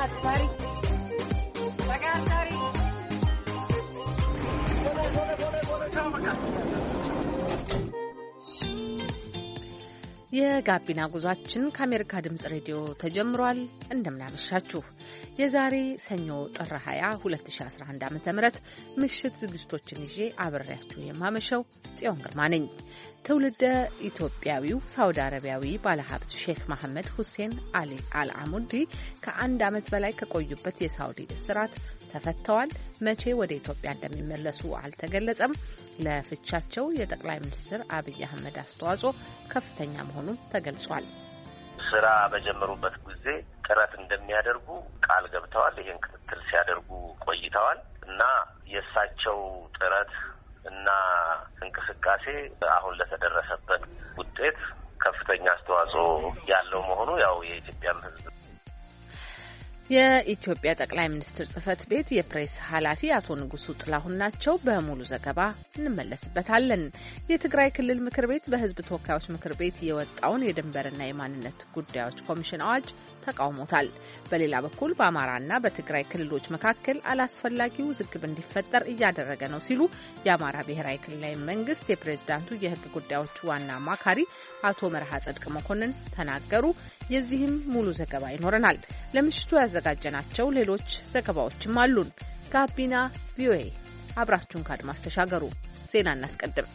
የጋቢና ጉዟችን ከአሜሪካ ድምጽ ሬዲዮ ተጀምሯል። እንደምናመሻችሁ የዛሬ ሰኞ ጥር 20 2011 ዓ.ም ምሽት ዝግጅቶችን ይዤ አብሬያችሁ የማመሸው ጽዮን ግርማ ነኝ። ትውልደ ኢትዮጵያዊው ሳውዲ አረቢያዊ ባለሀብት ሼክ መሐመድ ሁሴን አሊ አልአሙዲ ከአንድ ዓመት በላይ ከቆዩበት የሳውዲ እስራት ተፈተዋል። መቼ ወደ ኢትዮጵያ እንደሚመለሱ አልተገለጸም። ለፍቻቸው የጠቅላይ ሚኒስትር አብይ አህመድ አስተዋጽኦ ከፍተኛ መሆኑን ተገልጿል። ስራ በጀመሩበት ጊዜ ጥረት እንደሚያደርጉ ቃል ገብተዋል። ይህን ክትትል ሲያደርጉ ቆይተዋል እና የእሳቸው ጥረት እና እንቅስቃሴ አሁን ለተደረሰበት ውጤት ከፍተኛ አስተዋጽኦ ያለው መሆኑ ያው የኢትዮጵያ ሕዝብ የኢትዮጵያ ጠቅላይ ሚኒስትር ጽህፈት ቤት የፕሬስ ኃላፊ አቶ ንጉሱ ጥላሁን ናቸው። በሙሉ ዘገባ እንመለስበታለን። የትግራይ ክልል ምክር ቤት በህዝብ ተወካዮች ምክር ቤት የወጣውን የድንበርና የማንነት ጉዳዮች ኮሚሽን አዋጅ ተቃውሞታል። በሌላ በኩል በአማራና በትግራይ ክልሎች መካከል አላስፈላጊ ውዝግብ እንዲፈጠር እያደረገ ነው ሲሉ የአማራ ብሔራዊ ክልላዊ መንግስት የፕሬዝዳንቱ የህግ ጉዳዮች ዋና አማካሪ አቶ መርሃ ጽድቅ መኮንን ተናገሩ። የዚህም ሙሉ ዘገባ ይኖረናል። ለምሽቱ ያዘጋጀናቸው ሌሎች ዘገባዎችም አሉን። ጋቢና ቪኦኤ አብራችሁን ከአድማስ ተሻገሩ። ዜና እናስቀድም።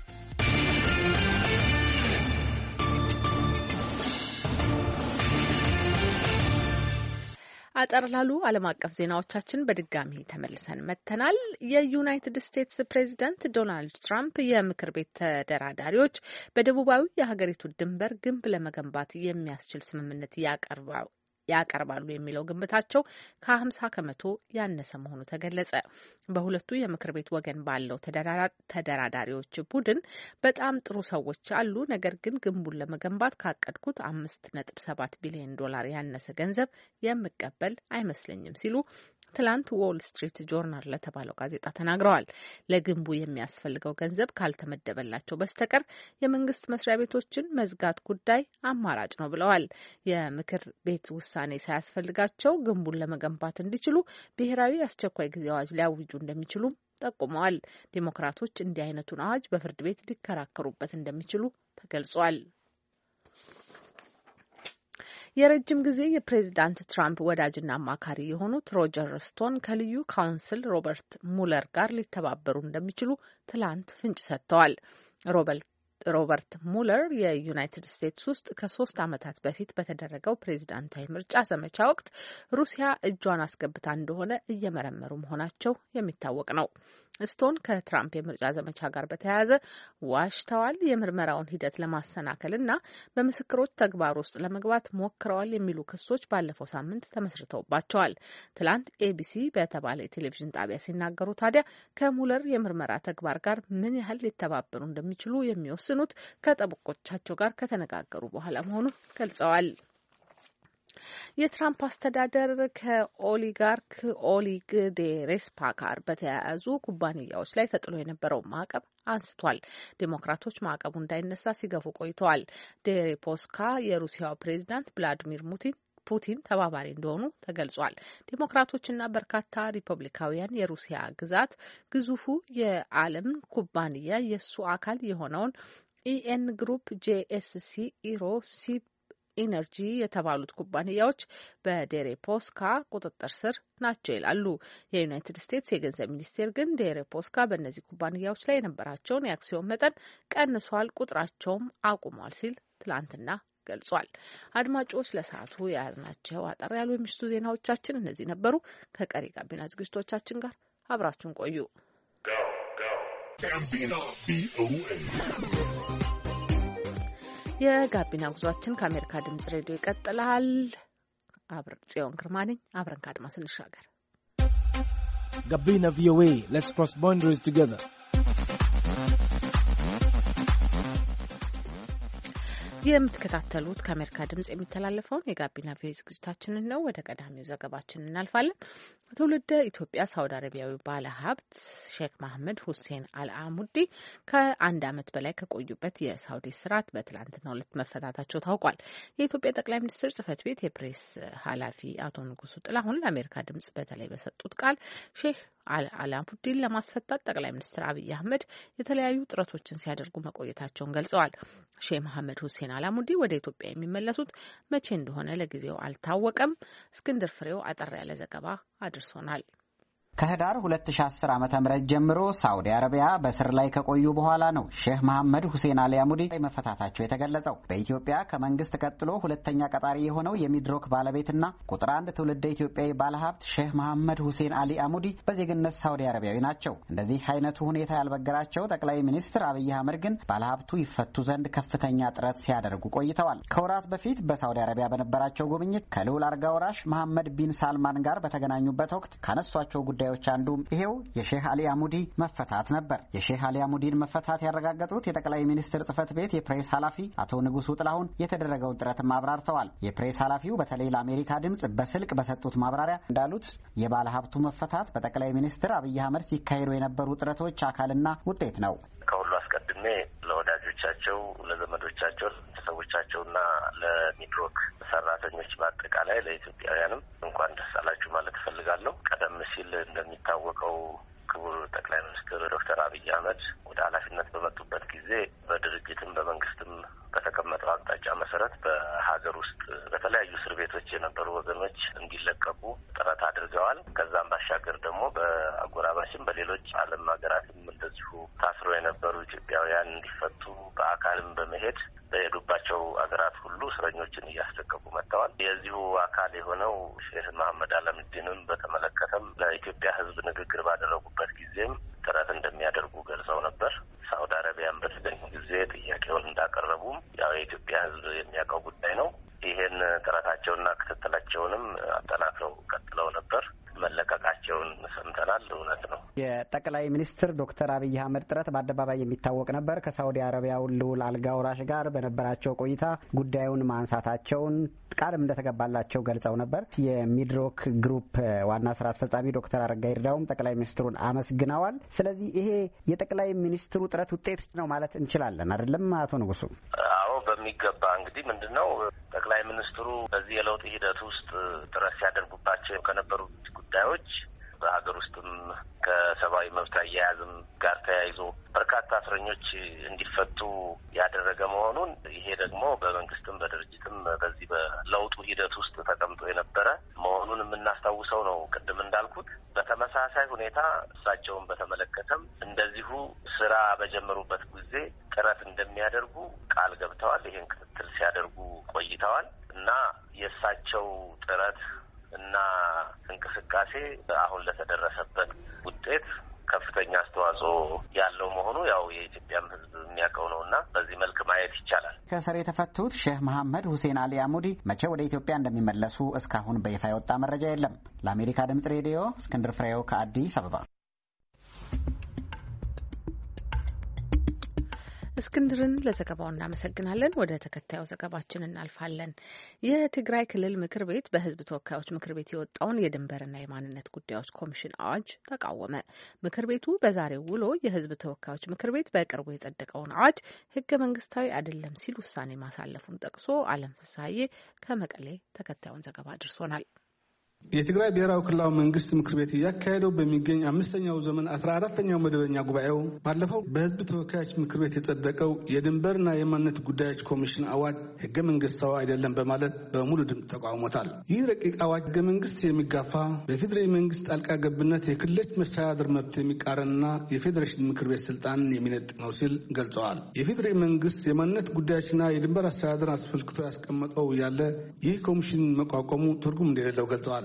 አጠር ላሉ ዓለም አቀፍ ዜናዎቻችን በድጋሚ ተመልሰን መጥተናል። የዩናይትድ ስቴትስ ፕሬዚዳንት ዶናልድ ትራምፕ የምክር ቤት ተደራዳሪዎች በደቡባዊ የሀገሪቱ ድንበር ግንብ ለመገንባት የሚያስችል ስምምነት ያቀርባሉ የሚለው ግምታቸው ከ50 ከመቶ ያነሰ መሆኑ ተገለጸ። በሁለቱ የምክር ቤት ወገን ባለው ተደራዳሪዎች ቡድን በጣም ጥሩ ሰዎች አሉ፣ ነገር ግን ግንቡን ለመገንባት ካቀድኩት $5.7 ቢሊዮን ያነሰ ገንዘብ የምቀበል አይመስለኝም ሲሉ ትላንት ዎል ስትሪት ጆርናል ለተባለው ጋዜጣ ተናግረዋል። ለግንቡ የሚያስፈልገው ገንዘብ ካልተመደበላቸው በስተቀር የመንግስት መስሪያ ቤቶችን መዝጋት ጉዳይ አማራጭ ነው ብለዋል። የምክር ቤት ውሳኔ ሳያስፈልጋቸው ግንቡን ለመገንባት እንዲችሉ ብሔራዊ አስቸኳይ ጊዜ አዋጅ ሊያውጁ እንደሚችሉም ጠቁመዋል። ዴሞክራቶች እንዲህ አይነቱን አዋጅ በፍርድ ቤት ሊከራከሩበት እንደሚችሉ ተገልጿል። የረጅም ጊዜ የፕሬዚዳንት ትራምፕ ወዳጅና አማካሪ የሆኑት ሮጀር ስቶን ከልዩ ካውንስል ሮበርት ሙለር ጋር ሊተባበሩ እንደሚችሉ ትላንት ፍንጭ ሰጥተዋል። ሮበርት ሙለር የዩናይትድ ስቴትስ ውስጥ ከ3 ዓመታት በፊት በተደረገው ፕሬዚዳንታዊ ምርጫ ዘመቻ ወቅት ሩሲያ እጇን አስገብታ እንደሆነ እየመረመሩ መሆናቸው የሚታወቅ ነው። ስቶን ከትራምፕ የምርጫ ዘመቻ ጋር በተያያዘ ዋሽተዋል፣ የምርመራውን ሂደት ለማሰናከልና በምስክሮች ተግባር ውስጥ ለመግባት ሞክረዋል የሚሉ ክሶች ባለፈው ሳምንት ተመስርተውባቸዋል። ትላንት ኤቢሲ በተባለ የቴሌቪዥን ጣቢያ ሲናገሩ ታዲያ ከሙለር የምርመራ ተግባር ጋር ምን ያህል ሊተባበሩ እንደሚችሉ የሚወስኑት ከጠበቆቻቸው ጋር ከተነጋገሩ በኋላ መሆኑን ገልጸዋል። የትራምፕ አስተዳደር ከኦሊጋርክ ኦሊግ ዴሬስፓ ጋር በተያያዙ ኩባንያዎች ላይ ተጥሎ የነበረው ማዕቀብ አንስቷል። ዴሞክራቶች ማዕቀቡ እንዳይነሳ ሲገፉ ቆይተዋል። ዴሬፖስካ የሩሲያው ፕሬዚዳንት ቭላዲሚር ፑቲን ተባባሪ እንደሆኑ ተገልጿል። ዴሞክራቶችና በርካታ ሪፐብሊካውያን የሩሲያ ግዛት ግዙፉ የዓለም ኩባንያ የሱ አካል የሆነውን ኢኤን ግሩፕ፣ ጄኤስሲ፣ ኢሮሲ ኢነርጂ የተባሉት ኩባንያዎች በዴሬፖስካ ቁጥጥር ስር ናቸው ይላሉ። የዩናይትድ ስቴትስ የገንዘብ ሚኒስቴር ግን ዴሬፖስካ በእነዚህ ኩባንያዎች ላይ የነበራቸውን የአክሲዮን መጠን ቀንሷል፣ ቁጥራቸውም አቁሟል ሲል ትላንትና ገልጿል። አድማጮች ለሰዓቱ የያዝናቸው አጠር ያሉ የምሽቱ ዜናዎቻችን እነዚህ ነበሩ። ከቀሪ ጋቢና ዝግጅቶቻችን ጋር አብራችሁን ቆዩ። የጋቢና ጉዟችን ከአሜሪካ ድምጽ ሬዲዮ ይቀጥላል። ጽዮን ግርማ ነኝ። አብረን ከአድማስ እንሻገር። ጋቢና ቪኦኤ ሌትስ ክሮስ ባውንደሪስ ቱጌዘር። የምትከታተሉት ከአሜሪካ ድምጽ የሚተላለፈውን የጋቢና ቪኦኤ ዝግጅታችንን ነው። ወደ ቀዳሚው ዘገባችን እናልፋለን። ትውልደ ኢትዮጵያ ሳውዲ አረቢያዊ ባለ ሀብት ሼክ መሐመድ ሁሴን አልአሙዲ ከአንድ ዓመት በላይ ከቆዩበት የሳውዲ እስራት በትላንትናው ዕለት መፈታታቸው ታውቋል። የኢትዮጵያ ጠቅላይ ሚኒስትር ጽህፈት ቤት የፕሬስ ኃላፊ አቶ ንጉሱ ጥላሁን ለአሜሪካ ድምጽ በተለይ በሰጡት ቃል ሼክ አልአሙዲን ለማስፈታት ጠቅላይ ሚኒስትር አብይ አህመድ የተለያዩ ጥረቶችን ሲያደርጉ መቆየታቸውን ገልጸዋል። ሼክ መሐመድ ሁሴን አልአሙዲ ወደ ኢትዮጵያ የሚመለሱት መቼ እንደሆነ ለጊዜው አልታወቀም። እስክንድር ፍሬው አጠር ያለ ዘገባ አድርሶናል። ከህዳር 2010 ዓ.ም ጀምሮ ሳውዲ አረቢያ በስር ላይ ከቆዩ በኋላ ነው ሼክ መሐመድ ሁሴን አልአሙዲ መፈታታቸው የተገለጸው። በኢትዮጵያ ከመንግስት ቀጥሎ ሁለተኛ ቀጣሪ የሆነው የሚድሮክ ባለቤትና ቁጥር 1 ትውልደ ኢትዮጵያዊ ባለሀብት ሼክ መሐመድ ሁሴን አልአሙዲ በዜግነት ሳውዲ አረቢያዊ ናቸው። እንደዚህ አይነቱ ሁኔታ ያልበገራቸው ጠቅላይ ሚኒስትር አብይ አህመድ ግን ባለሀብቱ ይፈቱ ዘንድ ከፍተኛ ጥረት ሲያደርጉ ቆይተዋል። ከወራት በፊት በሳውዲ አረቢያ በነበራቸው ጉብኝት ከልዑል አልጋ ወራሽ መሐመድ ቢን ሳልማን ጋር በተገናኙበት ወቅት ካነሷቸው ጉዳዮች አንዱ ይሄው የሼክ አልአሙዲ መፈታት ነበር። የሼክ አልአሙዲን መፈታት ያረጋገጡት የጠቅላይ ሚኒስትር ጽህፈት ቤት የፕሬስ ኃላፊ አቶ ንጉሱ ጥላሁን የተደረገውን ጥረትም አብራርተዋል። የፕሬስ ኃላፊው በተለይ ለአሜሪካ ድምጽ በስልክ በሰጡት ማብራሪያ እንዳሉት የባለ ሀብቱ መፈታት በጠቅላይ ሚኒስትር አብይ አህመድ ሲካሄዱ የነበሩ ጥረቶች አካልና ውጤት ነው። ከሁሉ አስቀድሜ ለወዳጆቻቸው፣ ለዘመዶቻቸው፣ ለቤተሰቦቻቸውና ለሚድሮክ ሰራተኞች በአጠቃላይ ለኢትዮጵያውያንም እንኳን ደስ አላችሁ ማለት እፈልጋለሁ። ቀደም ሲል እንደሚታወቀው ክቡር ጠቅላይ ሚኒስትር ዶክተር አብይ አህመድ ወደ ኃላፊነት በመጡበት ጊዜ በድርጅትም በመንግስትም በተቀመጠው አቅጣጫ መሰረት በሀገር ውስጥ በተለያዩ እስር ቤቶች የነበሩ ወገኖች እንዲለቀቁ ጥረት አድርገዋል። ከዛም ባሻገር ደግሞ በአጎራባችም በሌሎች ዓለም ሀገራትም እንደዚሁ ታስሮ የነበሩ ኢትዮጵያውያን እንዲፈቱ በአካልም በመሄድ በሄዱባቸው ሀገራት ሁሉ እስረኞችን እያስለቀቁ መጥተዋል። የዚሁ አካል የሆነው ሼክ መሐመድ አልአሙዲንም በተመለከተም ለኢትዮጵያ ሕዝብ ንግግር ባደረጉበት ጊዜም ጥረት እንደሚያደርጉ ገልጸው ነበር። ሳውዲ አረቢያን በተገኙ ጊዜ ጥያቄውን እንዳቀረቡም ያው የኢትዮጵያ ሕዝብ የሚያውቀው ጉዳይ ነው። ይሄን ጥረታቸውና ክትትላቸውንም አጠናክረው ቀጥለው ነበር። መለቀቃቸውን ሰምተናል። እውነት ነው። የጠቅላይ ሚኒስትር ዶክተር አብይ አህመድ ጥረት በአደባባይ የሚታወቅ ነበር። ከሳውዲ አረቢያው ልዑል አልጋ ወራሽ ጋር በነበራቸው ቆይታ ጉዳዩን ማንሳታቸውን ቃልም እንደተገባላቸው ገልጸው ነበር። የሚድሮክ ግሩፕ ዋና ስራ አስፈጻሚ ዶክተር አረጋ ይርዳውም ጠቅላይ ሚኒስትሩን አመስግነዋል። ስለዚህ ይሄ የጠቅላይ ሚኒስትሩ ጥረት ውጤት ነው ማለት እንችላለን አይደለም አቶ ንጉሱ? አዎ በሚገባ እንግዲህ ምንድነው ጠቅላይ ሚኒስትሩ በዚህ የለውጥ ሂደት ውስጥ ጥረት ሲያደርጉባቸው ከነበሩት ጉዳዮች በሀገር ውስጥም ከሰብአዊ መብት አያያዝም ጋር ተያይዞ በርካታ እስረኞች እንዲፈቱ ያደረገ መሆኑን ይሄ ደግሞ በመንግስትም በድርጅትም በዚህ በለውጡ ሂደት ውስጥ ተቀምጦ የነበረ መሆኑን የምናስታውሰው ነው። ቅድም እንዳልኩት በተመሳሳይ ሁኔታ እሳቸውን በተመለከተም እንደዚሁ ስራ በጀመሩበት ጊዜ ጥረት እንደሚያደርጉ ቃል ገብተዋል። ይሄን ክትትል ሲያደርጉ ቆይተዋል እና የእሳቸው ጥረት እና እንቅስቃሴ አሁን ለተደረሰበት ውጤት ከፍተኛ አስተዋጽኦ ያለው መሆኑ ያው የኢትዮጵያም ሕዝብ የሚያውቀው ነውና በዚህ መልክ ማየት ይቻላል። ከእስር የተፈቱት ሼክ መሐመድ ሁሴን አልአሙዲ መቼ ወደ ኢትዮጵያ እንደሚመለሱ እስካሁን በይፋ የወጣ መረጃ የለም። ለአሜሪካ ድምጽ ሬዲዮ እስክንድር ፍሬው ከአዲስ አበባ። እስክንድርን ለዘገባው እናመሰግናለን። ወደ ተከታዩ ዘገባችን እናልፋለን። የትግራይ ክልል ምክር ቤት በሕዝብ ተወካዮች ምክር ቤት የወጣውን የድንበርና የማንነት ጉዳዮች ኮሚሽን አዋጅ ተቃወመ። ምክር ቤቱ በዛሬው ውሎ የሕዝብ ተወካዮች ምክር ቤት በቅርቡ የጸደቀውን አዋጅ ሕገ መንግስታዊ አይደለም ሲል ውሳኔ ማሳለፉን ጠቅሶ አለም ፍስሀዬ ከመቀሌ ተከታዩን ዘገባ አድርሶናል። የትግራይ ብሔራዊ ክልላዊ መንግስት ምክር ቤት እያካሄደው በሚገኝ 5ኛው ዘመን 14ኛው መደበኛ ጉባኤው ባለፈው በህዝብ ተወካዮች ምክር ቤት የጸደቀው የድንበርና የማንነት ጉዳዮች ኮሚሽን አዋጅ ህገ መንግስታዊ አይደለም በማለት በሙሉ ድምፅ ተቃውሞታል። ይህ ረቂቅ አዋጅ ህገ መንግስት የሚጋፋ በፌዴራል መንግስት ጣልቃ ገብነት የክልሎች መስተዳድር መብት የሚቃረንና የፌዴሬሽን ምክር ቤት ስልጣንን የሚነጥቅ ነው ሲል ገልጸዋል። የፌዴራል መንግስት የማንነት ጉዳዮችና የድንበር አስተዳደር አስፈልክቶ ያስቀመጠው ያለ ይህ ኮሚሽን መቋቋሙ ትርጉም እንደሌለው ገልጸዋል።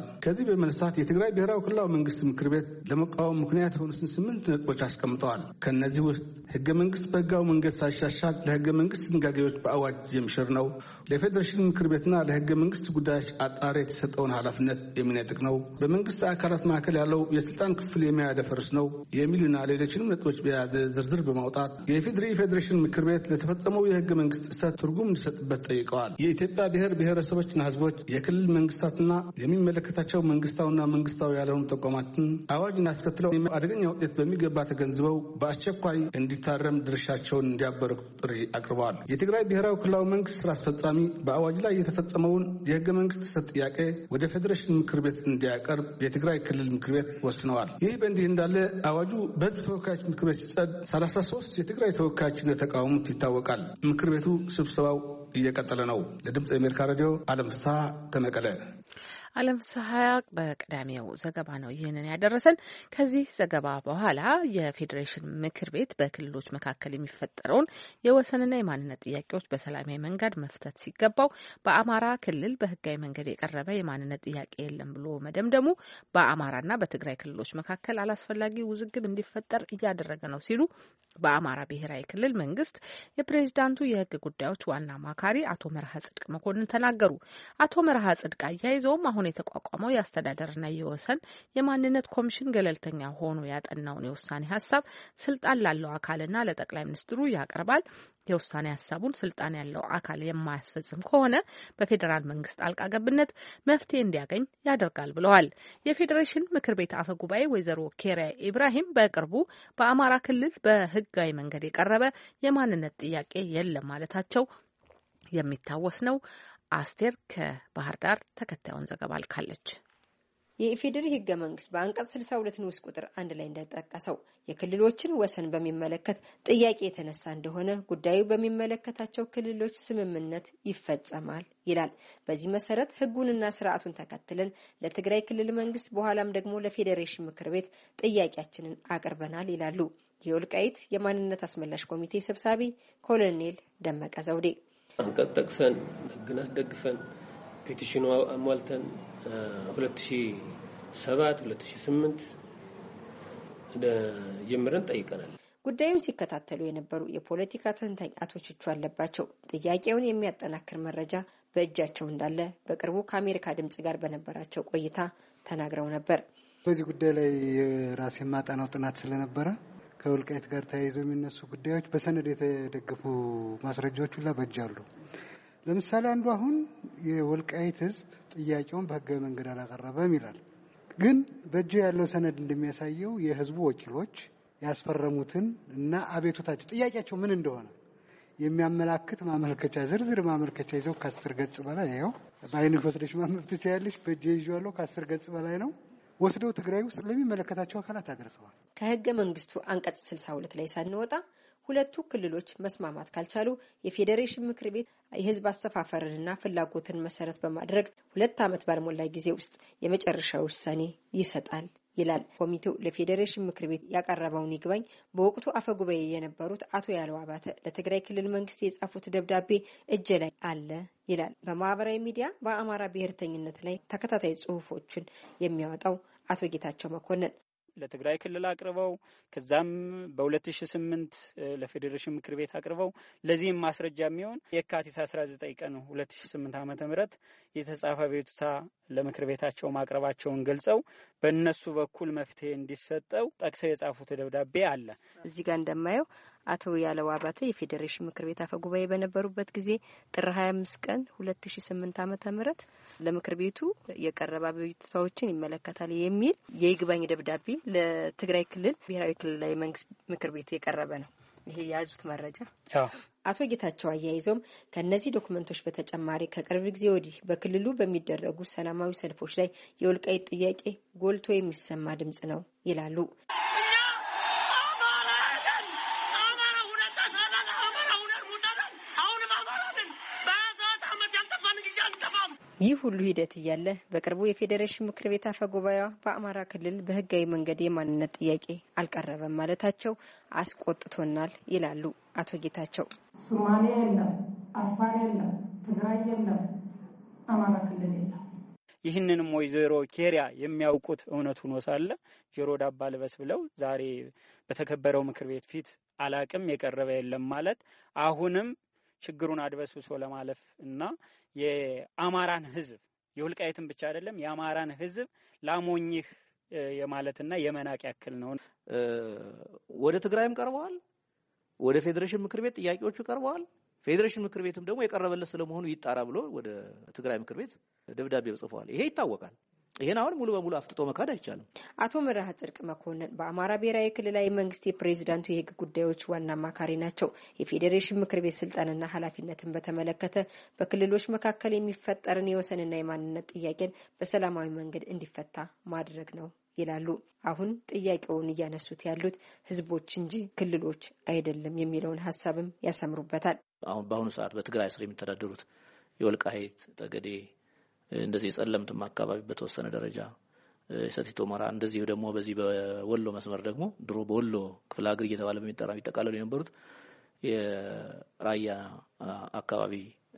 ከዚህ በመነሳት የትግራይ ብሔራዊ ክልላዊ መንግስት ምክር ቤት ለመቃወም ምክንያት የሆኑትን 8 ነጥቦች አስቀምጠዋል። ከነዚህ ውስጥ ህገ መንግስት በህጋዊ መንገድ ሳይሻሻል ለህገ መንግስት ድንጋጌዎች በአዋጅ የሚሽር ነው፣ ለፌዴሬሽን ምክር ቤትና ለህገ መንግስት ጉዳዮች አጣሪ የተሰጠውን ኃላፊነት የሚነጥቅ ነው፣ በመንግስት አካላት መካከል ያለው የስልጣን ክፍል የሚያደፈርስ ነው የሚሉና ሌሎችንም ነጥቦች በያዘ ዝርዝር በማውጣት የኢፌዴሪ ፌዴሬሽን ምክር ቤት ለተፈጸመው የህገ መንግስት ጥሰት ትርጉም እንዲሰጥበት ጠይቀዋል። የኢትዮጵያ ብሔር ብሔረሰቦችና ህዝቦች የክልል መንግስታትና የሚመለከታቸው መንግስታዊና መንግስታዊ ያልሆኑ ተቋማትን አዋጅን አስከትለው አደገኛ ውጤት በሚገባ ተገንዝበው በአስቸኳይ እንዲታረም ድርሻቸውን እንዲያበረክቱ ጥሪ አቅርበዋል። የትግራይ ብሔራዊ ክልላዊ መንግስት ስራ አስፈጻሚ በአዋጅ ላይ የተፈጸመውን የህገ መንግስት ጥሰት ጥያቄ ወደ ፌዴሬሽን ምክር ቤት እንዲያቀርብ የትግራይ ክልል ምክር ቤት ወስነዋል። ይህ በእንዲህ እንዳለ አዋጁ በህዝብ ተወካዮች ምክር ቤት ሲጸድ 33 የትግራይ ተወካዮች እንደተቃወሙት ይታወቃል። ምክር ቤቱ ስብሰባው እየቀጠለ ነው። ለድምጽ የአሜሪካ ሬዲዮ አለም ፍስሐ ከመቀለ። አለም ፍስሐ በቀዳሚው ዘገባ ነው ይህንን ያደረሰን። ከዚህ ዘገባ በኋላ የፌዴሬሽን ምክር ቤት በክልሎች መካከል የሚፈጠረውን የወሰንና የማንነት ጥያቄዎች በሰላማዊ መንገድ መፍታት ሲገባው በአማራ ክልል በህጋዊ መንገድ የቀረበ የማንነት ጥያቄ የለም ብሎ መደምደሙ በአማራና በትግራይ ክልሎች መካከል አላስፈላጊ ውዝግብ እንዲፈጠር እያደረገ ነው ሲሉ በአማራ ብሔራዊ ክልል መንግስት የፕሬዝዳንቱ የህግ ጉዳዮች ዋና አማካሪ አቶ መርሃ ጽድቅ መኮንን ተናገሩ። አቶ መርሃ ጽድቅ አያይዘውም አሁን የተቋቋመው የአስተዳደርና የወሰን የማንነት ኮሚሽን ገለልተኛ ሆኖ ያጠናውን የውሳኔ ሀሳብ ስልጣን ላለው አካልና ለጠቅላይ ሚኒስትሩ ያቀርባል። የውሳኔ ሀሳቡን ስልጣን ያለው አካል የማያስፈጽም ከሆነ በፌዴራል መንግስት ጣልቃ ገብነት መፍትሄ እንዲያገኝ ያደርጋል ብለዋል። የፌዴሬሽን ምክር ቤት አፈ ጉባኤ ወይዘሮ ኬሪያ ኢብራሂም በቅርቡ በአማራ ክልል በህጋዊ መንገድ የቀረበ የማንነት ጥያቄ የለም ማለታቸው የሚታወስ ነው። አስቴር ከባህር ዳር ተከታዩን ዘገባ ልካለች። የኢፌዴሪ ህገ መንግስት በአንቀጽ 62 ንዑስ ቁጥር 1 ላይ እንደተጠቀሰው የክልሎችን ወሰን በሚመለከት ጥያቄ የተነሳ እንደሆነ ጉዳዩ በሚመለከታቸው ክልሎች ስምምነት ይፈጸማል ይላል። በዚህ መሰረት ህጉንና ስርዓቱን ተከትለን ለትግራይ ክልል መንግስት በኋላም ደግሞ ለፌዴሬሽን ምክር ቤት ጥያቄያችንን አቅርበናል ይላሉ የወልቃይት የማንነት አስመላሽ ኮሚቴ ሰብሳቢ ኮሎኔል ደመቀ ዘውዴ። አንቀጽ ጠቅሰን ህግን አስደግፈን ፔቲሽኑ አሟልተን 2007 2008 ጀምረን ጠይቀናል። ጉዳዩን ሲከታተሉ የነበሩ የፖለቲካ ተንታኝ አቶ ችቹ አለባቸው ጥያቄውን የሚያጠናክር መረጃ በእጃቸው እንዳለ በቅርቡ ከአሜሪካ ድምጽ ጋር በነበራቸው ቆይታ ተናግረው ነበር። በዚህ ጉዳይ ላይ ራሴ ማጣናው ጥናት ስለነበረ ከወልቃይት ጋር ተያይዘው የሚነሱ ጉዳዮች በሰነድ የተደገፉ ማስረጃዎች ሁሉ በእጃሉ። ለምሳሌ አንዱ አሁን የወልቃይት ህዝብ ጥያቄውን በህጋዊ መንገድ አላቀረበም ይላል። ግን በእጁ ያለው ሰነድ እንደሚያሳየው የህዝቡ ወኪሎች ያስፈረሙትን እና አቤቱታቸው ጥያቄያቸው ምን እንደሆነ የሚያመላክት ማመልከቻ ዝርዝር ማመልከቻ ይዘው ከ10 ገጽ በላይ ያው በአይንሽ ወስደሽ ማንበብ ትችያለሽ። በእጄ ይዤዋለሁ። ከ10 ገጽ በላይ ነው። ወስደው ትግራይ ውስጥ ለሚመለከታቸው አካላት አድርሰዋል። ከህገ መንግስቱ አንቀጽ 62 ላይ ሳንወጣ ሁለቱ ክልሎች መስማማት ካልቻሉ የፌዴሬሽን ምክር ቤት የህዝብ አሰፋፈርንና ፍላጎትን መሰረት በማድረግ 2 ዓመት ባልሞላ ጊዜ ውስጥ የመጨረሻ ውሳኔ ይሰጣል ይላል። ኮሚቴው ለፌዴሬሽን ምክር ቤት ያቀረበውን ይግባኝ በወቅቱ አፈጉባኤ የነበሩት አቶ ያለው አባተ ለትግራይ ክልል መንግስት የጻፉት ደብዳቤ እጅ ላይ አለ ይላል። በማህበራዊ ሚዲያ በአማራ ብሔርተኝነት ላይ ተከታታይ ጽሁፎችን የሚያወጣው አቶ ጌታቸው መኮንን ለትግራይ ክልል አቅርበው ከዛም በ2008 ለፌዴሬሽን ምክር ቤት አቅርበው ለዚህም ማስረጃ የሚሆን የካቲት 19 ቀን 2008 ዓ.ም የተጻፈ ቤቱታ ለምክር ቤታቸው ማቅረባቸውን ገልጸው በእነሱ በኩል መፍትሄ እንዲሰጠው ጠቅሰው የጻፉት ደብዳቤ አለ። እዚህ ጋር እንደማየው አቶ ያለው አባተ የፌዴሬሽን ምክር ቤት አፈ ጉባኤ በነበሩበት ጊዜ ጥር 25 ቀን 2008 ዓ.ም ለምክር ቤቱ የቀረበ ቤቱታዎችን ይመለከታል የሚል የይግባኝ ደብዳቤ ለትግራይ ክልል ብሔራዊ ክልላዊ መንግስት ምክር ቤት የቀረበ ነው። ይሄ ያዙት መረጃ። አቶ ጌታቸው አያይዘውም ከነዚህ ዶክመንቶች በተጨማሪ ከቅርብ ጊዜ ወዲህ በክልሉ በሚደረጉ ሰላማዊ ሰልፎች ላይ የወልቃይት ጥያቄ ጎልቶ የሚሰማ ድምጽ ነው ይላሉ። ይህ ሁሉ ሂደት እያለ በቅርቡ የፌዴሬሽን ምክር ቤት አፈ ጉባኤዋ በአማራ ክልል በህጋዊ መንገድ የማንነት ጥያቄ አልቀረበም ማለታቸው አስቆጥቶናል ይላሉ አቶ ጌታቸው። ሶማሌ የለም፣ አፋር የለም፣ ትግራይ የለም፣ አማራ ክልል የለም። ይህንንም ወይዘሮ ኬሪያ የሚያውቁት እውነት ሆኖ ሳለ ጆሮ ዳባ ልበስ ብለው ዛሬ በተከበረው ምክር ቤት ፊት አላቅም የቀረበ የለም ማለት አሁንም ችግሩን አድበስብሶ ለማለፍ እና የአማራን ህዝብ የወልቃይትን ብቻ አይደለም የአማራን ህዝብ ላሞኝህ የማለትና የመናቅ ያክል ነው። ወደ ትግራይም ቀርበዋል። ወደ ፌዴሬሽን ምክር ቤት ጥያቄዎቹ ቀርበዋል። ፌዴሬሽን ምክር ቤትም ደግሞ የቀረበለት ስለመሆኑ ይጣራ ብሎ ወደ ትግራይ ምክር ቤት ደብዳቤ ጽፏል። ይሄ ይታወቃል። ይሄን አሁን ሙሉ በሙሉ አፍጥጦ መካድ አይቻልም። አቶ መርሃ ጽድቅ መኮንን በአማራ ብሔራዊ ክልላዊ መንግስት የፕሬዝዳንቱ የህግ ጉዳዮች ዋና አማካሪ ናቸው። የፌዴሬሽን ምክር ቤት ስልጣንና ኃላፊነትን በተመለከተ በክልሎች መካከል የሚፈጠርን የወሰንና የማንነት ጥያቄን በሰላማዊ መንገድ እንዲፈታ ማድረግ ነው ይላሉ። አሁን ጥያቄውን እያነሱት ያሉት ህዝቦች እንጂ ክልሎች አይደለም የሚለውን ሐሳብም ያሰምሩበታል። አሁን በአሁኑ ሰዓት በትግራይ ስር የሚተዳደሩት የወልቃይት ጠገዴ እንደዚህ የጸለምትም አካባቢ በተወሰነ ደረጃ ሰቲት ሁመራ እንደዚህ ደግሞ በዚህ በወሎ መስመር ደግሞ ድሮ በወሎ ክፍለ ሀገር እየተባለ በሚጠራ ይጠቃለሉ የነበሩት የራያ አካባቢ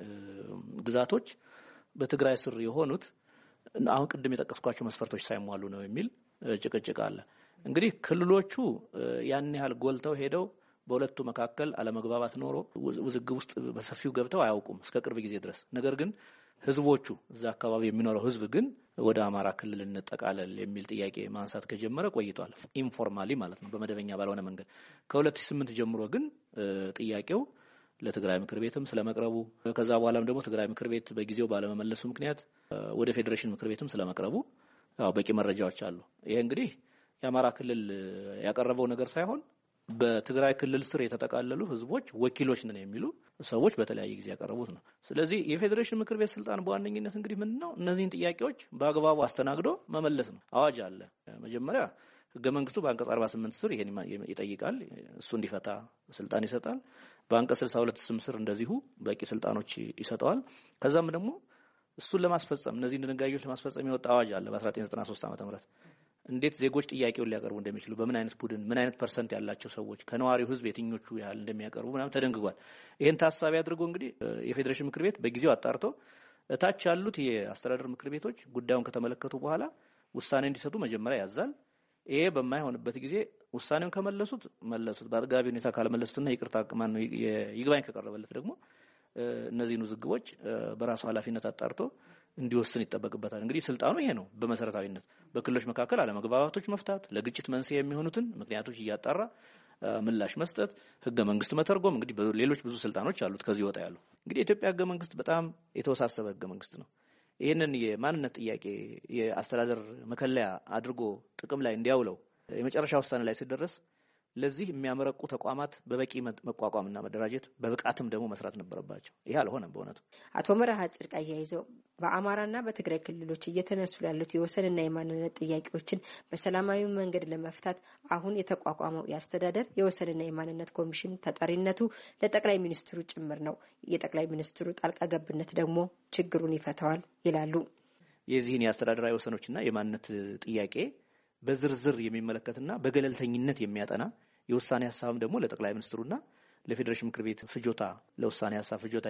ግዛቶች በትግራይ ስር የሆኑት አሁን ቅድም የጠቀስኳቸው መስፈርቶች ሳይሟሉ ነው የሚል ጭቅጭቅ አለ። እንግዲህ ክልሎቹ ያን ያህል ጎልተው ሄደው በሁለቱ መካከል አለመግባባት ኖሮ ውዝግብ ውስጥ በሰፊው ገብተው አያውቁም እስከ ቅርብ ጊዜ ድረስ። ነገር ግን ህዝቦቹ እዛ አካባቢ የሚኖረው ህዝብ ግን ወደ አማራ ክልል እንጠቃለል የሚል ጥያቄ ማንሳት ከጀመረ ቆይቷል። ኢንፎርማሊ ማለት ነው፣ በመደበኛ ባልሆነ መንገድ። ከ2008 ጀምሮ ግን ጥያቄው ለትግራይ ምክር ቤትም ስለመቅረቡ ከዛ በኋላም ደግሞ ትግራይ ምክር ቤት በጊዜው ባለመመለሱ ምክንያት ወደ ፌዴሬሽን ምክር ቤትም ስለመቅረቡ ያው በቂ መረጃዎች አሉ። ይሄ እንግዲህ የአማራ ክልል ያቀረበው ነገር ሳይሆን በትግራይ ክልል ስር የተጠቃለሉ ህዝቦች ወኪሎች ነን የሚሉ ሰዎች በተለያየ ጊዜ ያቀረቡት ነው። ስለዚህ የፌዴሬሽን ምክር ቤት ስልጣን በዋነኝነት እንግዲህ ምንድነው እነዚህን ጥያቄዎች በአግባቡ አስተናግዶ መመለስ ነው። አዋጅ አለ። መጀመሪያ ህገ መንግስቱ በአንቀጽ 48 ስር ይሄን ይጠይቃል፣ እሱ እንዲፈታ ስልጣን ይሰጣል። በአንቀጽ 62 ስር እንደዚሁ በቂ ስልጣኖች ይሰጠዋል። ከዛም ደግሞ እሱን ለማስፈጸም እነዚህን ድንጋጌዎች ለማስፈጸም የወጣ አዋጅ አለ በ1993 ዓ.ም እንዴት ዜጎች ጥያቄውን ሊያቀርቡ እንደሚችሉ በምን አይነት ቡድን ምን አይነት ፐርሰንት ያላቸው ሰዎች ከነዋሪው ህዝብ የትኞቹ ያህል እንደሚያቀርቡ ምናምን ተደንግጓል። ይሄን ታሳቢ አድርጎ እንግዲህ የፌዴሬሽን ምክር ቤት በጊዜው አጣርቶ እታች ያሉት የአስተዳደር ምክር ቤቶች ጉዳዩን ከተመለከቱ በኋላ ውሳኔ እንዲሰጡ መጀመሪያ ያዛል። ይሄ በማይሆንበት ጊዜ ውሳኔውን ከመለሱት መለሱት፣ በአጥጋቢ ሁኔታ ካልመለሱትና ይቅርታ ማን ነው ይግባኝ ከቀረበለት ደግሞ እነዚህን ውዝግቦች በራሱ ኃላፊነት አጣርቶ እንዲወስን ይጠበቅበታል። እንግዲህ ስልጣኑ ይሄ ነው። በመሰረታዊነት በክልሎች መካከል አለመግባባቶች መፍታት፣ ለግጭት መንስኤ የሚሆኑትን ምክንያቶች እያጣራ ምላሽ መስጠት፣ ህገ መንግስት መተርጎም፣ እንግዲህ ሌሎች ብዙ ስልጣኖች አሉት ከዚህ ወጣ ያሉ። እንግዲህ የኢትዮጵያ ህገ መንግስት በጣም የተወሳሰበ ህገ መንግስት ነው። ይህንን የማንነት ጥያቄ የአስተዳደር መከለያ አድርጎ ጥቅም ላይ እንዲያውለው የመጨረሻ ውሳኔ ላይ ሲደረስ ለዚህ የሚያመረቁ ተቋማት በበቂ መቋቋምና መደራጀት በብቃትም ደግሞ መስራት ነበረባቸው። ይሄ አልሆነም በእውነቱ። አቶ መርሃ ጽድቅ አያይዘው በአማራና በትግራይ ክልሎች እየተነሱ ያሉት የወሰንና የማንነት ጥያቄዎችን በሰላማዊ መንገድ ለመፍታት አሁን የተቋቋመው የአስተዳደር የወሰንና የማንነት ኮሚሽን ተጠሪነቱ ለጠቅላይ ሚኒስትሩ ጭምር ነው። የጠቅላይ ሚኒስትሩ ጣልቃ ገብነት ደግሞ ችግሩን ይፈታዋል ይላሉ። የዚህን የአስተዳደራዊ ወሰኖችና የማንነት ጥያቄ በዝርዝር የሚመለከትና በገለልተኝነት የሚያጠና የውሳኔ ሐሳብም ደግሞ ለጠቅላይ ሚኒስትሩና ለፌዴሬሽን ምክር ቤት ፍጆታ ለውሳኔ ሐሳብ ፍጆታ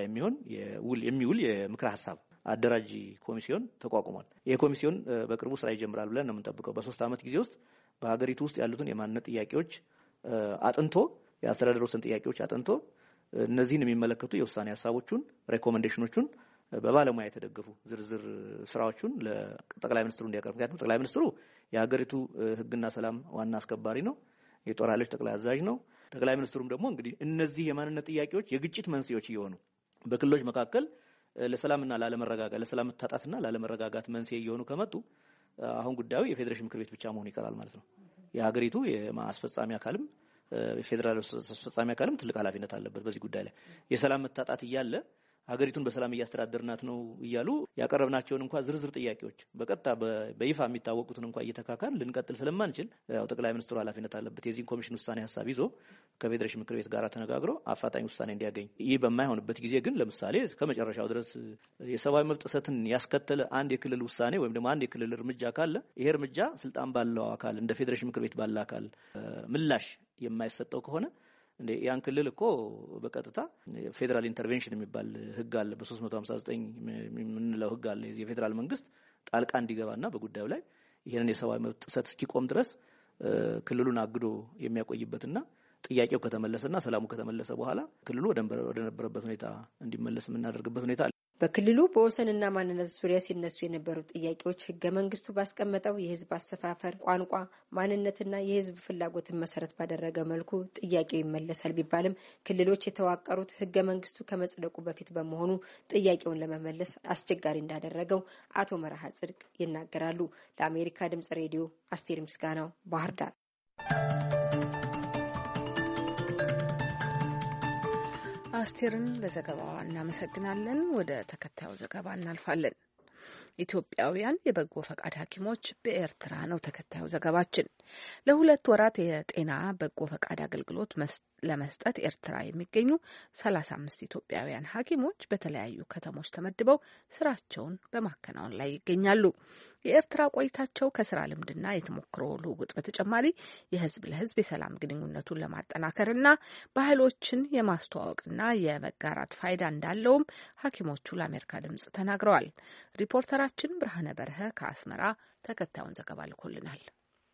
የሚውል የምክር ሐሳብ አደራጅ ኮሚሲዮን ተቋቁሟል። ይሄ ኮሚሲዮን በቅርቡ ስራ ይጀምራል ብለን ነው የምንጠብቀው። በ3 ዓመት ጊዜ ውስጥ በሀገሪቱ ውስጥ ያሉትን የማንነት ጥያቄዎች አጥንቶ የአስተዳደር ወሰን ጥያቄዎች አጥንቶ እነዚህን የሚመለከቱ የውሳኔ ሐሳቦቹን ሬኮሜንዴሽኖቹን በባለሙያ የተደገፉ ዝርዝር ስራዎቹን ለጠቅላይ ሚኒስትሩ እንዲያቀርብ። ምክንያቱም ጠቅላይ ሚኒስትሩ የሀገሪቱ ህግና ሰላም ዋና አስከባሪ ነው፣ የጦር ኃይሎች ጠቅላይ አዛዥ ነው። ጠቅላይ ሚኒስትሩም ደግሞ እንግዲህ እነዚህ የማንነት ጥያቄዎች የግጭት መንስኤዎች እየሆኑ በክልሎች መካከል ለሰላምና ላለመረጋጋት ለሰላም መታጣትና ላለመረጋጋት መንስኤ እየሆኑ ከመጡ አሁን ጉዳዩ የፌዴሬሽን ምክር ቤት ብቻ መሆን ይቀራል ማለት ነው። የሀገሪቱ የማስፈጻሚ አካልም የፌዴራል አስፈጻሚ አካልም ትልቅ ኃላፊነት አለበት በዚህ ጉዳይ ላይ። የሰላም መታጣት እያለ ሀገሪቱን በሰላም እያስተዳደርናት ነው እያሉ ያቀረብናቸውን እንኳን ዝርዝር ጥያቄዎች በቀጥታ በይፋ የሚታወቁትን እንኳን እየተካካን ልንቀጥል ስለማንችል ያው ጠቅላይ ሚኒስትሩ ኃላፊነት አለበት የዚህን ኮሚሽን ውሳኔ ሐሳብ ይዞ ከፌዴሬሽን ምክር ቤት ጋር ተነጋግሮ አፋጣኝ ውሳኔ እንዲያገኝ። ይህ በማይሆንበት ጊዜ ግን ለምሳሌ ከመጨረሻው ድረስ የሰብአዊ መብት ጥሰትን ያስከተለ አንድ የክልል ውሳኔ ወይም ደግሞ አንድ የክልል እርምጃ ካለ ይሄ እርምጃ ስልጣን ባለው አካል እንደ ፌዴሬሽን ምክር ቤት ባለ አካል ምላሽ የማይሰጠው ከሆነ ያን ክልል እኮ በቀጥታ ፌዴራል ኢንተርቬንሽን የሚባል ህግ አለ። በ359 የምንለው ህግ አለ። የፌዴራል መንግስት ጣልቃ እንዲገባና በጉዳዩ ላይ ይሄንን የሰብአዊ መብት ጥሰት እስኪቆም ድረስ ክልሉን አግዶ የሚያቆይበትና ጥያቄው ከተመለሰና ሰላሙ ከተመለሰ በኋላ ክልሉ ወደ ነበረበት ሁኔታ እንዲመለስ የምናደርግበት ሁኔታ አለ። በክልሉ በወሰንና ማንነት ዙሪያ ሲነሱ የነበሩ ጥያቄዎች ህገ መንግስቱ ባስቀመጠው የህዝብ አሰፋፈር፣ ቋንቋ፣ ማንነትና የህዝብ ፍላጎትን መሰረት ባደረገ መልኩ ጥያቄው ይመለሳል ቢባልም ክልሎች የተዋቀሩት ህገ መንግስቱ ከመጽደቁ በፊት በመሆኑ ጥያቄውን ለመመለስ አስቸጋሪ እንዳደረገው አቶ መርሃ ጽድቅ ይናገራሉ። ለአሜሪካ ድምጽ ሬዲዮ አስቴር ምስጋናው ባህር ዳር። አስቴርን ለዘገባዋ እናመሰግናለን። ወደ ተከታዩ ዘገባ እናልፋለን። ኢትዮጵያውያን የበጎ ፈቃድ ሐኪሞች በኤርትራ ነው ተከታዩ ዘገባችን። ለ2 ወራት የጤና በጎ ፈቃድ አገልግሎት ለመስጠት ኤርትራ የሚገኙ 35 ኢትዮጵያውያን ሐኪሞች በተለያዩ ከተሞች ተመድበው ስራቸውን በማከናወን ላይ ይገኛሉ። የኤርትራ ቆይታቸው ከስራ ልምድና የተሞክሮ ልውውጥ በተጨማሪ የህዝብ ለህዝብ የሰላም ግንኙነቱን ለማጠናከርና ባህሎችን የማስተዋወቅና የመጋራት ፋይዳ እንዳለውም ሐኪሞቹ ለአሜሪካ ድምጽ ተናግረዋል። ሪፖርተራችን ብርሃነ በርሀ ከአስመራ ተከታዩን ዘገባ ልኮልናል።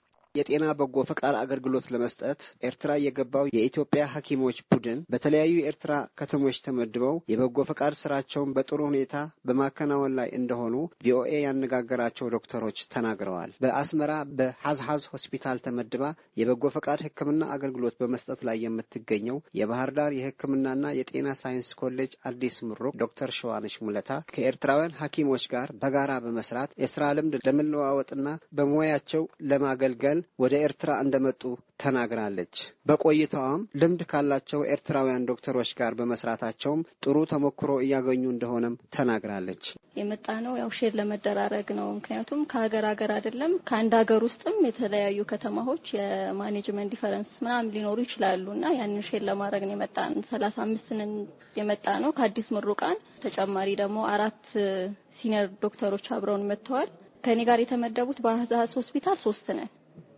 የጤና በጎ ፈቃድ አገልግሎት ለመስጠት ኤርትራ የገባው የኢትዮጵያ ሐኪሞች ቡድን በተለያዩ የኤርትራ ከተሞች ተመድበው የበጎ ፈቃድ ስራቸውን በጥሩ ሁኔታ በማከናወን ላይ እንደሆኑ ቪኦኤ ያነጋገራቸው ዶክተሮች ተናግረዋል። በአስመራ በሐዝሐዝ ሆስፒታል ተመድባ የበጎ ፈቃድ ሕክምና አገልግሎት በመስጠት ላይ የምትገኘው የባህር ዳር የሕክምናና የጤና ሳይንስ ኮሌጅ አዲስ ምሩቅ ዶክተር ሸዋነሽ ሙለታ ከኤርትራውያን ሐኪሞች ጋር በጋራ በመስራት የስራ ልምድ ለመለዋወጥና በሙያቸው ለማገልገል ወደ ኤርትራ እንደመጡ ተናግራለች። በቆይታውም ልምድ ካላቸው ኤርትራውያን ዶክተሮች ጋር በመስራታቸውም ጥሩ ተሞክሮ እያገኙ እንደሆነም ተናግራለች። የመጣ ነው ያው ሼር ለመደራረግ ነው። ምክንያቱም ከሀገር አይደለም ከአንድ ሀገር ውስጥም የተለያዩ ከተማዎች የማኔጅመንት ዲፈረንስ ምናምን ሊኖሩ ይችላሉና ያንን ሼር ለማድረግ ነው የመጣን። 35ን የመጣ ነው ከአዲስ ምሩቃን ተጨማሪ ደግሞ 4 ሲኒየር ዶክተሮች አብረውን መጥተዋል። ከኔ ጋር የተመደቡት በሐዝሐዝ ሆስፒታል 3 ነን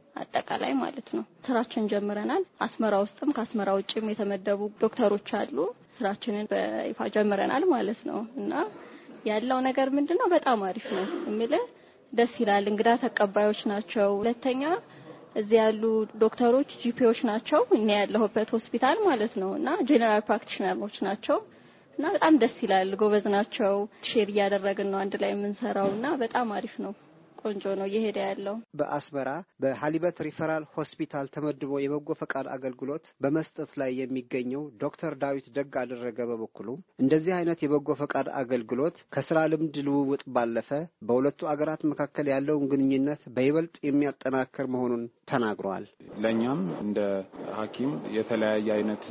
አጠቃላይ ማለት ነው። ስራችን ጀምረናል። አስመራ ውስጥም ከአስመራ ውጭም የተመደቡ ዶክተሮች አሉ። ስራችንን በይፋ ጀምረናል ማለት ነው እና ያለው ነገር ምንድነው በጣም አሪፍ ነው የሚለው ደስ ይላል። እንግዳ ተቀባዮች ናቸው። ሁለተኛ እዚህ ያሉ ዶክተሮች ጂፒዎች ናቸው። እኛ ያለሁበት ሆስፒታል ማለት ነው እና ጄነራል ፕራክቲሽነሮች ናቸው እና በጣም ደስ ይላል። ጎበዝ ናቸው። ሼር እያደረግን ነው አንድ ላይ የምንሰራውና በጣም አሪፍ ነው። ቆንጆ ነው እየሄደ ያለው። በአስመራ በሃሊበት ሪፈራል ሆስፒታል ተመድቦ የበጎ ፈቃድ አገልግሎት በመስጠት ላይ የሚገኘው ዶክተር ዳዊት ደግ አደረገ በበኩሉ እንደዚህ አይነት የበጎ ፈቃድ አገልግሎት ከስራ ልምድ ልውውጥ ባለፈ በሁለቱ አገራት መካከል ያለውን ግንኙነት በይበልጥ የሚያጠናክር መሆኑን ተናግሯል። ለኛም እንደ ሐኪም የተለያየ አይነት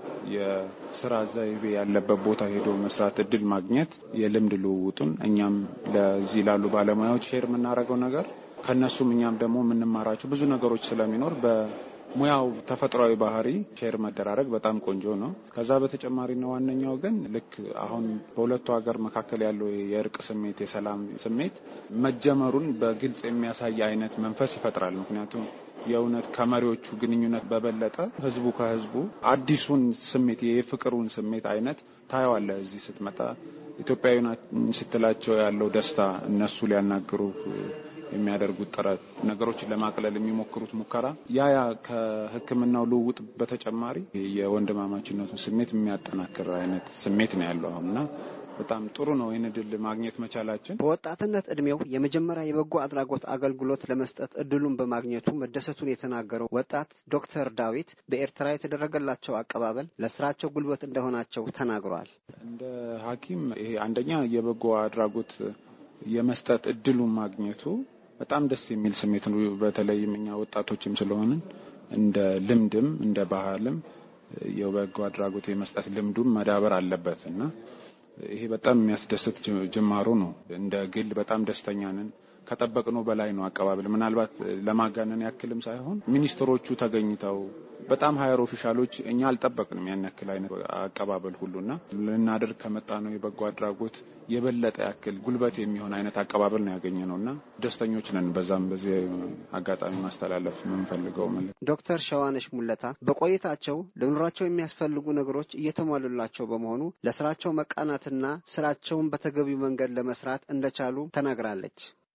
የስራ ዘይቤ ያለበት ቦታ ሄዶ መስራት እድል ማግኘት የልምድ ልውውጡን እኛም ለዚህ ላሉ ባለሙያዎች ሼር የምናደርገው ነገር ከነሱም እኛም ደግሞ የምንማራቸው ብዙ ነገሮች ስለሚኖር በሙያው ተፈጥሯዊ ባህሪ ሼር መደራረግ በጣም ቆንጆ ነው። ከዛ በተጨማሪ ነው ዋነኛው ግን ልክ አሁን በሁለቱ ሀገር መካከል ያለው የእርቅ ስሜት የሰላም ስሜት መጀመሩን በግልጽ የሚያሳይ አይነት መንፈስ ይፈጥራል። ምክንያቱም የእውነት ከመሪዎቹ ግንኙነት በበለጠ ህዝቡ ከህዝቡ አዲሱን ስሜት የፍቅሩን ስሜት አይነት ታየዋለህ። እዚህ ስትመጣ ኢትዮጵያዊና ስትላቸው ያለው ደስታ እነሱ ሊያናግሩ የሚያደርጉት ጥረት ነገሮችን ለማቅለል የሚሞክሩት ሙከራ ያ ከሕክምናው ልውውጥ በተጨማሪ የወንድማማችነቱን ስሜት የሚያጠናክር አይነት ስሜት ነው ያለው አሁንና በጣም ጥሩ ነው ይሄን እድል ማግኘት መቻላችን። በወጣትነት እድሜው የመጀመሪያ የበጎ አድራጎት አገልግሎት ለመስጠት እድሉን በማግኘቱ መደሰቱን የተናገረው ወጣት ዶክተር ዳዊት በኤርትራ የተደረገላቸው አቀባበል ለስራቸው ጉልበት እንደሆናቸው ተናግሯል። እንደ ሐኪም ይሄ አንደኛ የበጎ አድራጎት የመስጠት እድሉን ማግኘቱ በጣም ደስ የሚል ስሜት ነው። በተለይም እኛ ወጣቶችም ስለሆነ እንደ ልምድም እንደ ባህልም የበጎ አድራጎት የመስጠት ልምዱም መዳበር አለበትና ይሄ በጣም የሚያስደስት ጅማሮ ነው። እንደ ግል በጣም ደስተኛ ነን። ከጠበቅነው በላይ ነው አቀባበል። ምናልባት ለማጋነን ያክልም ሳይሆን ሚኒስትሮቹ ተገኝተው በጣም ሃየር ኦፊሻሎች እኛ አልጠበቅንም ያን ያክል አይነት አቀባበል ሁሉና ልናደርግ ከመጣ ነው የበጎ አድራጎት የበለጠ ያክል ጉልበት የሚሆን አይነት አቀባበል ነው ያገኘነውና ደስተኞች ነን። በዚህ አጋጣሚ ማስተላለፍ የምንፈልገው ማለት ዶክተር ሸዋነሽ ሙለታ በቆይታቸው ለኑሯቸው የሚያስፈልጉ ነገሮች እየተሟሉላቸው በመሆኑ ለስራቸው መቃናትና ስራቸውን በተገቢው መንገድ ለመስራት እንደቻሉ ተናግራለች።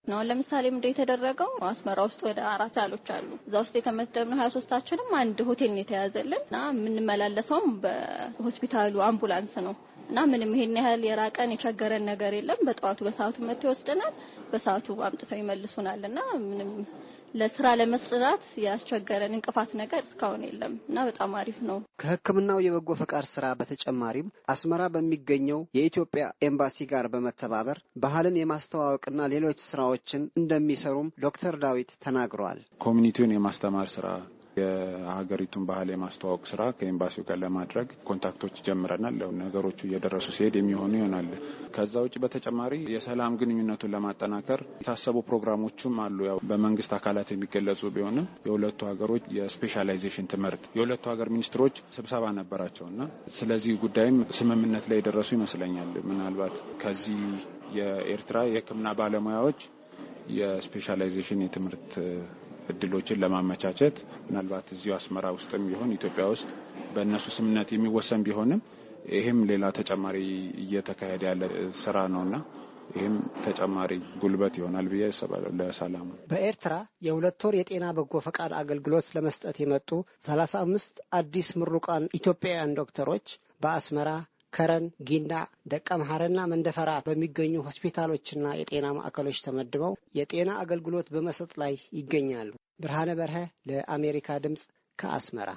ነው። ለምሳሌ ምንድነው የተደረገው? አስመራ ውስጥ ወደ 4 ያሎች አሉ። እዛ ውስጥ የተመደብነው 23ታችንም አንድ ሆቴል ነው የተያዘልን እና የምንመላለሰውም በሆስፒታሉ አምቡላንስ ነው እና ምንም ይሄን ያህል የራቀን የቸገረን ነገር የለም። በጠዋቱ በሰዓቱ መጥተው ይወስደናል፣ በሰዓቱ አምጥተው ይመልሱናልና ምንም ለስራ ለመስራት ያስቸገረን እንቅፋት ነገር እስካሁን የለም እና በጣም አሪፍ ነው። ከሕክምናው የበጎ ፈቃድ ስራ በተጨማሪም አስመራ በሚገኘው የኢትዮጵያ ኤምባሲ ጋር በመተባበር ባህልን የማስተዋወቅና ሌሎች ስራዎችን እንደሚሰሩም ዶክተር ዳዊት ተናግረዋል። ኮሚኒቲውን የማስተማር ስራ የሀገሪቱን ባህል የማስተዋወቅ ስራ ከኤምባሲው ጋር ለማድረግ ኮንታክቶች ጀምረናል። ነገሮቹ እየደረሱ ሲሄድ የሚሆኑ ይሆናል። ከዛ ውጭ በተጨማሪ የሰላም ግንኙነቱን ለማጠናከር የታሰቡ ፕሮግራሞችም አሉ። ያው በመንግስት አካላት የሚገለጹ ቢሆንም የሁለቱ ሀገሮች የስፔሻላይዜሽን ትምህርት የሁለቱ ሀገር ሚኒስትሮች ስብሰባ ነበራቸውና ስለዚህ ጉዳይም ስምምነት ላይ የደረሱ ይመስለኛል። ምናልባት ከዚህ የኤርትራ የሕክምና ባለሙያዎች የስፔሻላይዜሽን የትምህርት እድሎችን ለማመቻቸት ምናልባት እዚሁ አስመራ ውስጥም ይሁን ኢትዮጵያ ውስጥ በእነሱ ስምምነት የሚወሰን ቢሆንም ይሄም ሌላ ተጨማሪ እየተካሄደ ያለ ስራ ነውና ይሄም ተጨማሪ ጉልበት ይሆናል ብዬ አስባለሁ ለሰላም። በኤርትራ የ2 ወር የጤና በጎ ፈቃድ አገልግሎት ለመስጠት የመጡ 35 አዲስ ምሩቃን ኢትዮጵያውያን ዶክተሮች በአስመራ ከረን፣ ጊንዳ፣ ደቀ መሐረና መንደፈራ በሚገኙ ሆስፒታሎችና የጤና ማዕከሎች ተመድበው የጤና አገልግሎት በመስጠት ላይ ይገኛሉ። ብርሃነ በርሀ ለአሜሪካ ድምጽ ከአስመራ።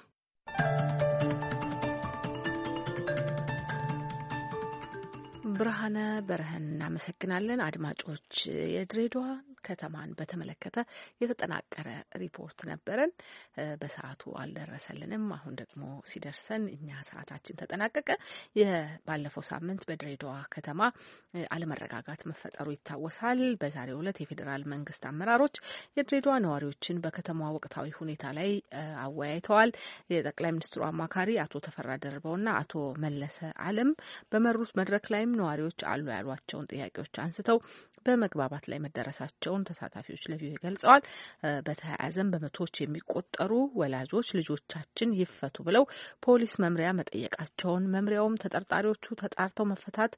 ብርሃነ በርሀን እናመሰግናለን። አድማጮች የድሬዳዋ ከተማን በተመለከተ የተጠናቀረ ሪፖርት ነበረን። በሰዓቱ አልደረሰልንም። አሁን ደግሞ ሲደርሰን እኛ ሰዓታችን ተጠናቀቀ። ባለፈው ሳምንት በድሬዳዋ ከተማ አለመረጋጋት መፈጠሩ ይታወሳል። በዛሬው ዕለት የፌዴራል መንግስት አመራሮች የድሬዳዋ ነዋሪዎችን በከተማዋ ወቅታዊ ሁኔታ ላይ አወያይተዋል። የጠቅላይ ሚኒስትሩ አማካሪ አቶ ተፈራ ደርበውና አቶ መለሰ አለም በመሩት መድረክ ላይም ነዋሪዎች አሉ ያሏቸውን ጥያቄዎች አንስተው በመግባባት ላይ መደረሳቸውን ተሳታፊዎች ለቪኦኤ ገልጸዋል። በተያያዘም በመቶዎች የሚቆጠሩ ወላጆች ልጆቻችን ይፈቱ ብለው ፖሊስ መምሪያ መጠየቃቸውን መምሪያውም ተጠርጣሪዎቹ ተጣርተው መፈታት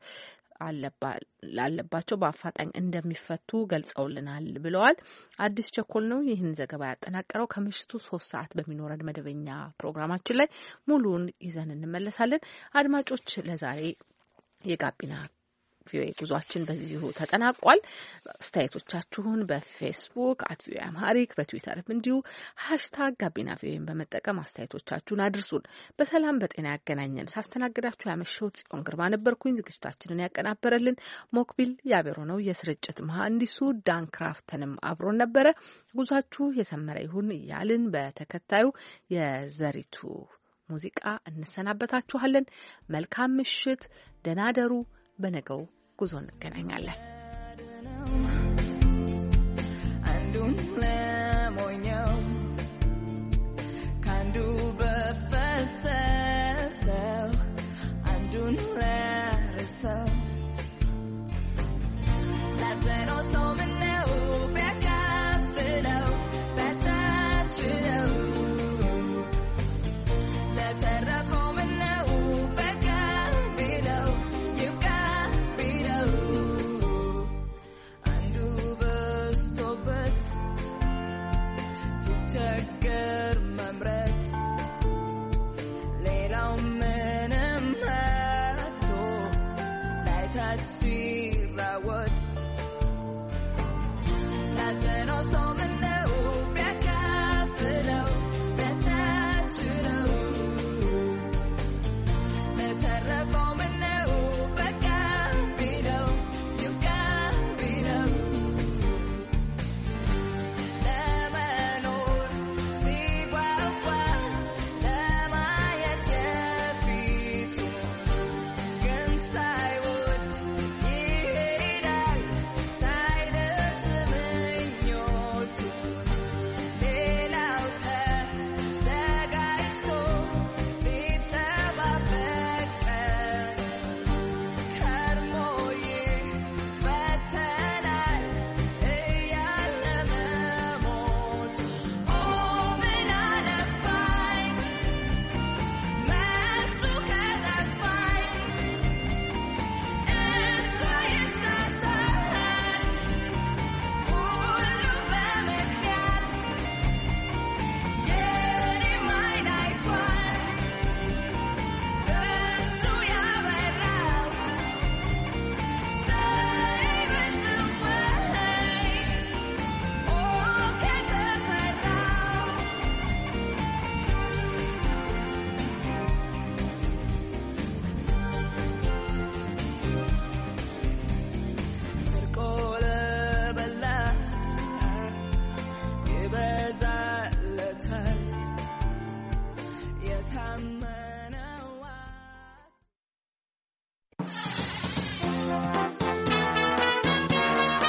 ላለባቸው በአፋጣኝ እንደሚፈቱ ገልጸውልናል ብለዋል። አዲስ ቸኮል ነው ይህን ዘገባ ያጠናቀረው። ከምሽቱ 3 ሰዓት በሚኖረን መደበኛ ፕሮግራማችን ላይ ሙሉን ይዘን እንመለሳለን። አድማጮች ለዛሬ የጋቢና ቪኦኤ ጉዟችን በዚሁ ተጠናቋል። አስተያየቶቻችሁን በፌስቡክ @ቪኦኤ አምሃሪክ በትዊተርም እንዲሁ #ጋቢና ቪኦኤን በመጠቀም አስተያየቶቻችሁን አድርሱን። በሰላም በጤና ያገናኘን። ሳስተናግዳችሁ ያመሸሁት ጽዮን ግርማ ነበርኩኝ። ዝግጅታችንን ያቀናበረልን ሞክቢል ያበሮ ነው። የስርጭት መሐንዲሱ ዳን ክራፍተንም አብሮን ነበረ። ጉዟችሁ የሰመረ ይሁን እያልን በተከታዩ የዘሪቱ ሙዚቃ እንሰናበታችኋለን። መልካም ምሽት፣ ደህና ደሩ። በነገው ጉዞ እንገናኛለን። አንዱን ለሞኛው ካንዱ በፈሰሰው አንዱን ለርሰው ላዘነው ሰው ምነው ቢያካፍለው ቢያቻችለው ለተረፈው ምነው በቃ ቢለው ቸገር መምረጥ ሌላው ምንም አቶ ላይታሲ